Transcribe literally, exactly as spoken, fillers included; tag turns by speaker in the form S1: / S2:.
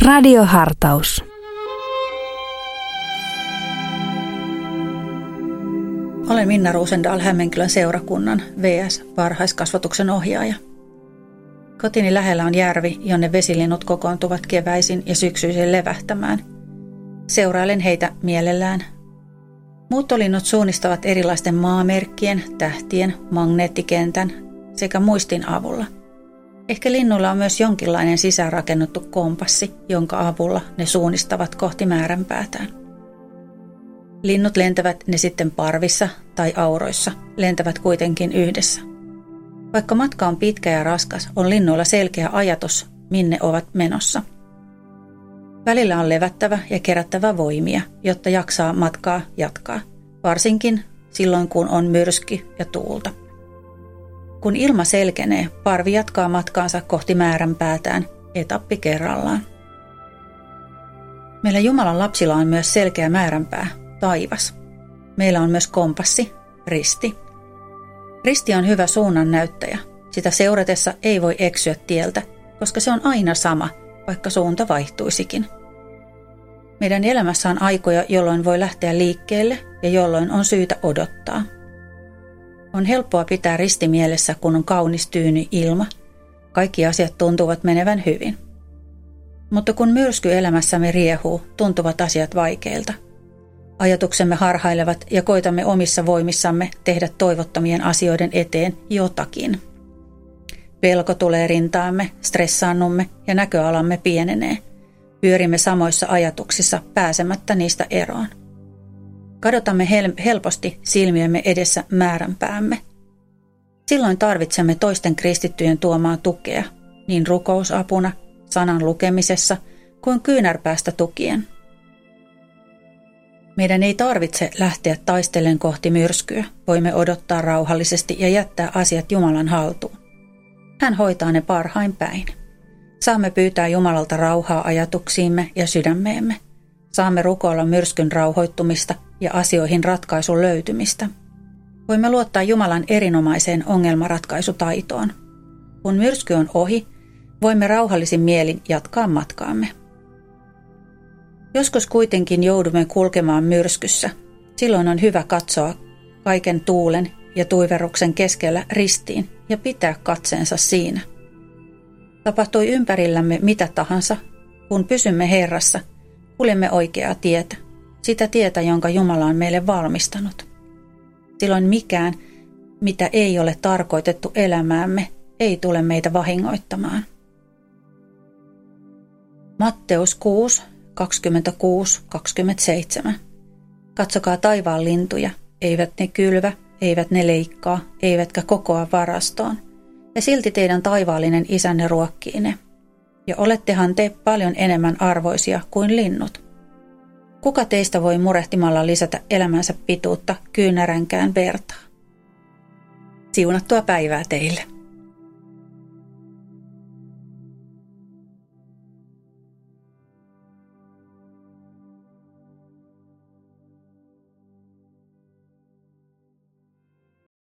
S1: Radiohartaus.
S2: Olen Minna Rosendal, Hämeenkylän seurakunnan V S-varhaiskasvatuksen ohjaaja. Kotini lähellä on järvi, jonne vesilinnut kokoontuvat keväisin ja syksyisin levähtämään. Seurailen heitä mielellään. Muuttolinnut suunnistavat erilaisten maamerkkien, tähtien, magneettikentän sekä muistin avulla. Ehkä linnuilla on myös jonkinlainen sisäänrakennettu kompassi, jonka avulla ne suunnistavat kohti määränpäätään. Linnut lentävät ne sitten parvissa tai auroissa, lentävät kuitenkin yhdessä. Vaikka matka on pitkä ja raskas, on linnuilla selkeä ajatus, minne ovat menossa. Välillä on levättävä ja kerättävä voimia, jotta jaksaa matkaa jatkaa, varsinkin silloin kun on myrsky ja tuulta. Kun ilma selkenee, parvi jatkaa matkaansa kohti määränpäätään, etappi kerrallaan. Meillä Jumalan lapsilla on myös selkeä määränpää, taivas. Meillä on myös kompassi, risti. Risti on hyvä suunnannäyttäjä. Sitä seuratessa ei voi eksyä tieltä, koska se on aina sama, vaikka suunta vaihtuisikin. Meidän elämässä on aikoja, jolloin voi lähteä liikkeelle ja jolloin on syytä odottaa. On helppoa pitää risti mielessä, kun on kaunis tyyny ilma. Kaikki asiat tuntuvat menevän hyvin. Mutta kun myrsky elämässämme riehuu, tuntuvat asiat vaikeilta. Ajatuksemme harhailevat ja koitamme omissa voimissamme tehdä toivottomien asioiden eteen jotakin. Pelko tulee rintaamme, stressaannumme ja näköalamme pienenee. Pyörimme samoissa ajatuksissa pääsemättä niistä eroon. Kadotamme hel- helposti silmiemme edessä määränpäämme. Silloin tarvitsemme toisten kristittyjen tuomaa tukea, niin rukousapuna, sanan lukemisessa kuin kyynärpäästä tukien. Meidän ei tarvitse lähteä taistellen kohti myrskyä. Voimme odottaa rauhallisesti ja jättää asiat Jumalan haltuun. Hän hoitaa ne parhain päin. Saamme pyytää Jumalalta rauhaa ajatuksiimme ja sydämeemme. Saamme rukoilla myrskyn rauhoittumista ja asioihin ratkaisun löytymistä. Voimme luottaa Jumalan erinomaiseen ongelmanratkaisutaitoon. Kun myrsky on ohi, voimme rauhallisin mielin jatkaa matkaamme. Joskus kuitenkin joudumme kulkemaan myrskyssä. Silloin on hyvä katsoa kaiken tuulen ja tuiverruksen keskellä ristiin ja pitää katseensa siinä. Tapahtui ympärillämme mitä tahansa, kun pysymme Herrassa, kuljemme oikeaa tietä, sitä tietä, jonka Jumala on meille valmistanut. Silloin mikään, mitä ei ole tarkoitettu elämäämme, ei tule meitä vahingoittamaan. Matteus kuusi, kaksikymmentäkuusi kaksikymmentäseitsemän. Katsokaa taivaan lintuja, eivät ne kylvä, eivät ne leikkaa, eivätkä kokoa varastoon. Ja silti teidän taivaallinen isänne ruokkii ne. Ja olettehan te paljon enemmän arvoisia kuin linnut. Kuka teistä voi murehtimalla lisätä elämänsä pituutta kyynäränkään vertaa? Siunattua päivää teille.